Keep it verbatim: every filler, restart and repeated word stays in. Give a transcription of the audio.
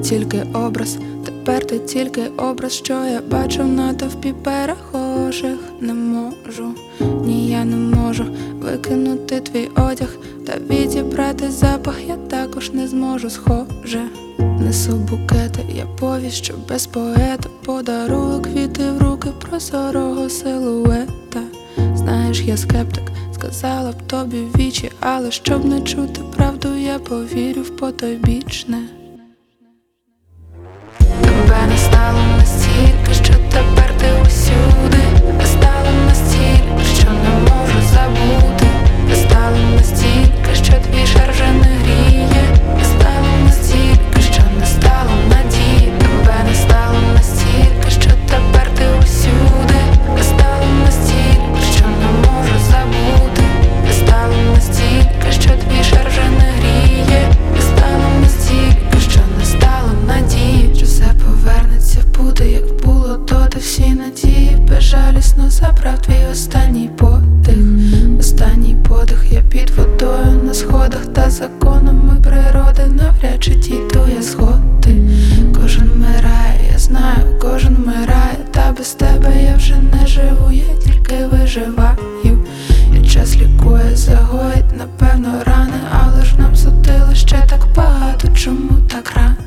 тільки образ, тепер ти тільки образ, що я бачив на товпі перехожих. Не можу, ні, я не можу викинути твій одяг та відібрати запах, я також не зможу, схоже. Несу букети, я повість, що без поета подарую квіти в руки прозорого силуета. Знаєш, я скептик, сказала б тобі в вічі, але щоб не чути правду, я повірю в потойбічне. Тебе не стало настільки, що тепер ти усюди. Не стало настільки, що не можу забути. Не стало настільки, що твій шар вже не гріє. Не стало настільки, що не стало надії. Тебе не стало настільки, що тепер ти усюди. Не стало настільки, що не можу забути. Не стало настільки, що твій шар вже не гріє. Не стало настільки, що не стало надії. Що все повернеться, буде як було доти. Всі надії безжалісно забрав твій останній подих. Останній подих, я під водою на сходах, та законами природи навряд чи дійду я сходи. Кожен вмирає, я знаю, кожен вмирає, та без тебе я вже не живу, я тільки виживаю. І час лікує, загоїть, напевно, рани, але ж нам судили ще так багато, чому так рано?